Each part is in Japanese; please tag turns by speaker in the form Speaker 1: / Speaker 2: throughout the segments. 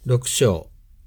Speaker 1: 6章。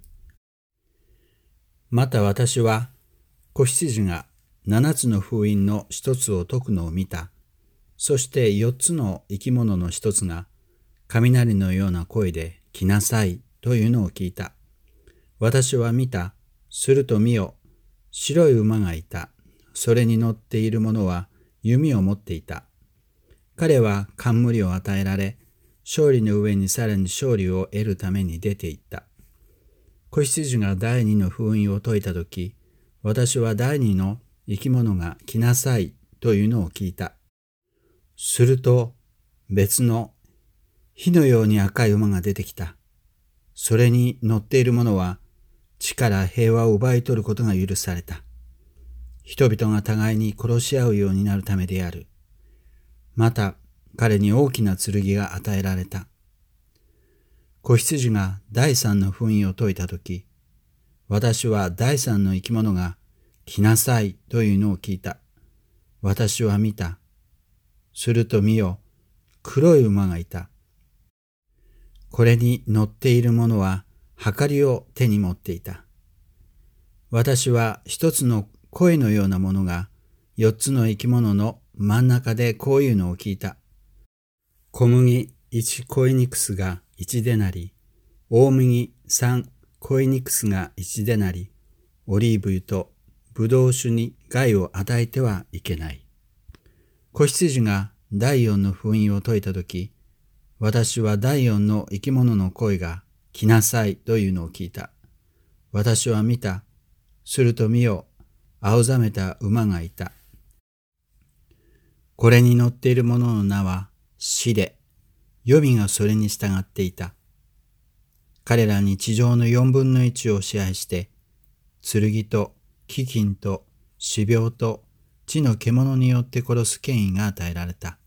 Speaker 1: また私は子羊が7つの封印の1つを解くのを見た。そして4つの生き物の1つが雷のような声で来なさいというのを聞いた。私は見た。すると見よ、白い馬がいた。それに乗っている者は弓を持っていた。彼は冠を与えられ、勝利の上にさらに勝利を得るために出て行った。子羊が第二の封印を解いたとき、私は第二の生き物が来なさいというのを聞いた。すると別の火のように赤い馬が出てきた。それに乗っている者は地から平和を奪い取ることが許された。人々が互いに殺し合うようになるためである。また彼に大きな剣が与えられた。子羊が第三の封印を解いたとき、私は第三の生き物が来なさいというのを聞いた。私は見た。すると見よ、黒い馬がいた。これに乗っている者は秤を手に持っていた。私は一つの声のようなものが4つの生き物の真ん中でこういうのを聞いた。小麦1コイニクスが1デナリ、大麦3コイニクスが1デナリ、オリーブ油とブドウ酒に害を与えてはいけない。子羊が第4の封印を解いたとき、私は第4の生き物の声が来なさいというのを聞いた。私は見た。すると見よ、青ざめた馬がいた。これに乗っている者の名は死で、黄泉がそれに従っていた。彼らに地上の4分の1を支配して、剣と飢饉と死病と地の獣によって殺す権威が与えられた。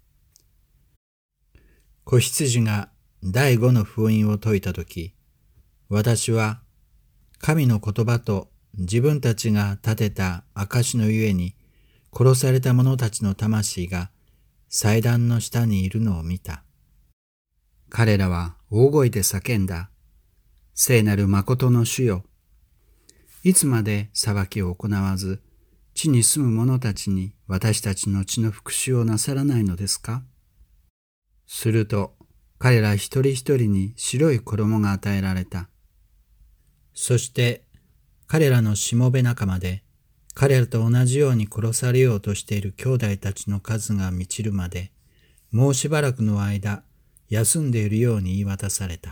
Speaker 1: 子羊が第5の封印を解いたとき、私は神の言葉と自分たちが立てた証のゆえに殺された者たちの魂が祭壇の下にいるのを見た。彼らは大声で叫んだ。聖なる誠の主よ。いつまで裁きを行わず、地に住む者たちに私たちの血の復讐をなさらないのですか？すると彼ら一人一人に白い衣が与えられた。そして彼らのしもべ仲間で彼らと同じように殺されようとしている兄弟たちの数が満ちるまで、もうしばらくの間休んでいるように言い渡された。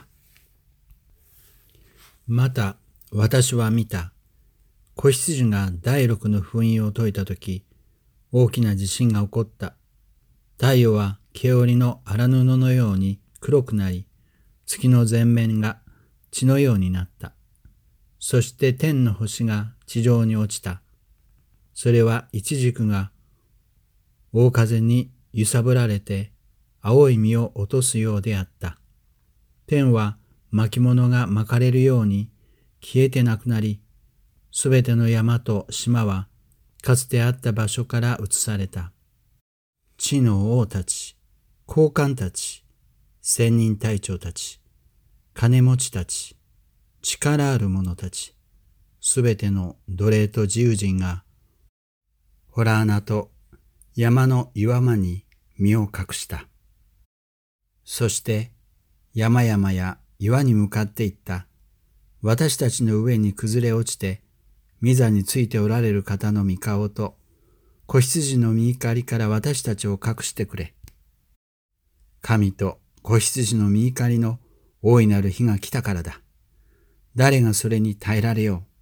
Speaker 1: また私は見た。子羊が第6の封印を解いたとき、大きな地震が起こった。太陽は毛織の荒布のように黒くなり、月の全面が血のようになった。そして天の星が地上に落ちた。それはイチジクが大風に揺さぶられて青い実を落とすようであった。天は巻物が巻かれるように消えてなくなり、すべての山と島はかつてあった場所から移された。地の王たち、高官たち、千人隊長たち、金持ちたち、力ある者たち、すべての奴隷と自由人が、洞穴と山の岩間に身を隠した。そして山々や岩に向かっていった。私たちの上に崩れ落ちて、御座についておられる方の御顔と、子羊の御怒りから私たちを隠してくれ。神と子羊の御怒りの大いなる日が来たからだ。誰がそれに耐えられよう。